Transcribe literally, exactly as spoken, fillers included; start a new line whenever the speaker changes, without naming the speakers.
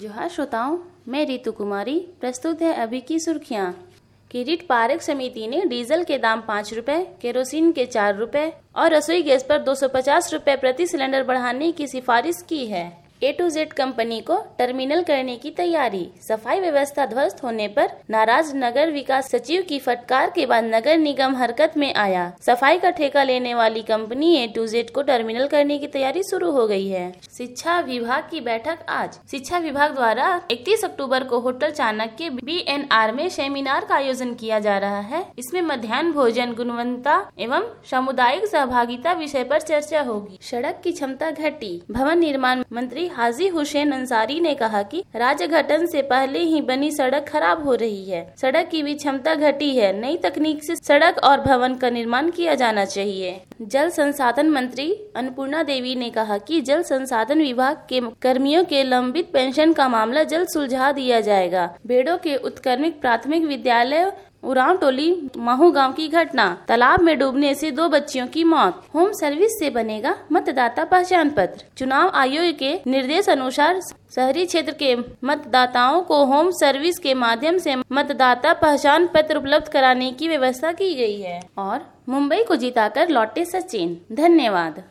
जोहार श्रोताओं, मैं रितु कुमारी। प्रस्तुत है अभी की सुर्खियां। किरीट पार्क समिति ने डीजल के दाम पाँच रुपए, केरोसिन के चार रुपए और रसोई गैस पर दो सौ पचास रुपए प्रति सिलेंडर बढ़ाने की सिफारिश की है। ए टू जेड कंपनी को टर्मिनल करने की तैयारी। सफाई व्यवस्था ध्वस्त होने पर नाराज नगर विकास सचिव की फटकार के बाद नगर निगम हरकत में आया। सफाई का ठेका लेने वाली कंपनी ए टू जेड को टर्मिनल करने की तैयारी शुरू हो गई है। शिक्षा विभाग की बैठक आज। शिक्षा विभाग द्वारा इकतीस अक्टूबर को hotel Chanakya B N R में सेमिनार का आयोजन किया जा रहा है। इसमें मध्याह्न भोजन गुणवत्ता एवं सामुदायिक सहभागिता विषय पर चर्चा होगी। सड़क की क्षमता घटी। भवन निर्माण मंत्री हाजी हुसैन अंसारी ने कहा कि राज्य गठन से पहले ही बनी सड़क खराब हो रही है। सड़क की भी क्षमता घटी है। नई तकनीक से सड़क और भवन का निर्माण किया जाना चाहिए। जल संसाधन मंत्री अन्नपूर्णा देवी ने कहा कि जल संसाधन विभाग के कर्मियों के लंबित पेंशन का मामला जल्द सुलझा दिया जाएगा। बेड़ो के उत्क्रमित प्राथमिक विद्यालय उरांव टोली महू गांव की घटना। तालाब में डूबने से दो बच्चियों की मौत। होम सर्विस से बनेगा मतदाता पहचान पत्र। चुनाव आयोग के निर्देश अनुसार शहरी क्षेत्र के मतदाताओं को होम सर्विस के माध्यम से मतदाता पहचान पत्र उपलब्ध कराने की व्यवस्था की गई है। और मुंबई को जिताकर लौटे सचिन। धन्यवाद।